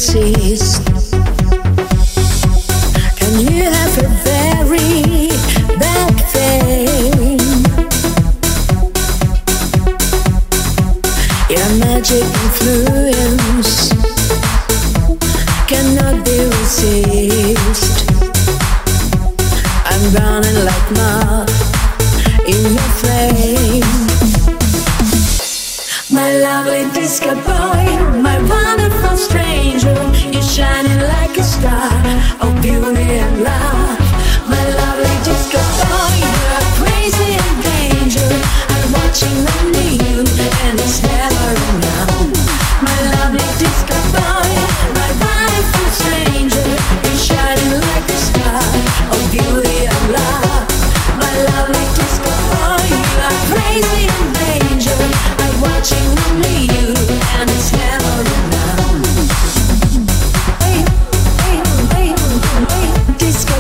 insist? Can you have a very bad thing? Your magic influence cannot be resist. I'm burning like moth in your flame. My lovely disco boy, my wonderful stranger, you're shining like a star of beauty and love. My lovely disco boy, you're crazy and danger. I'm watching only you, and it's never enough. My lovely disco boy, my wonderful stranger, you're shining like a star of beauty and love. My lovely disco boy, you are crazy and danger. I'm watching only you, and it's never enough. Disco,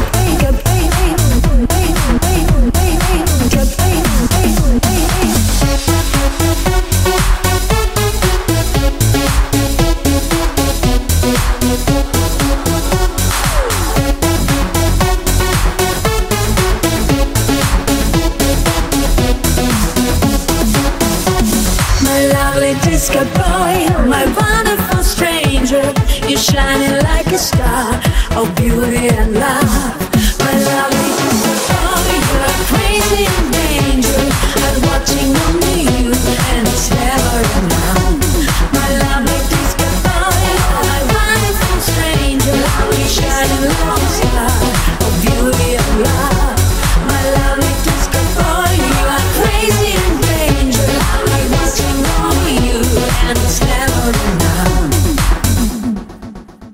disco boy, my wonderful stranger, you're shining like a star of beauty and love. My lovely disco boy, you're crazy and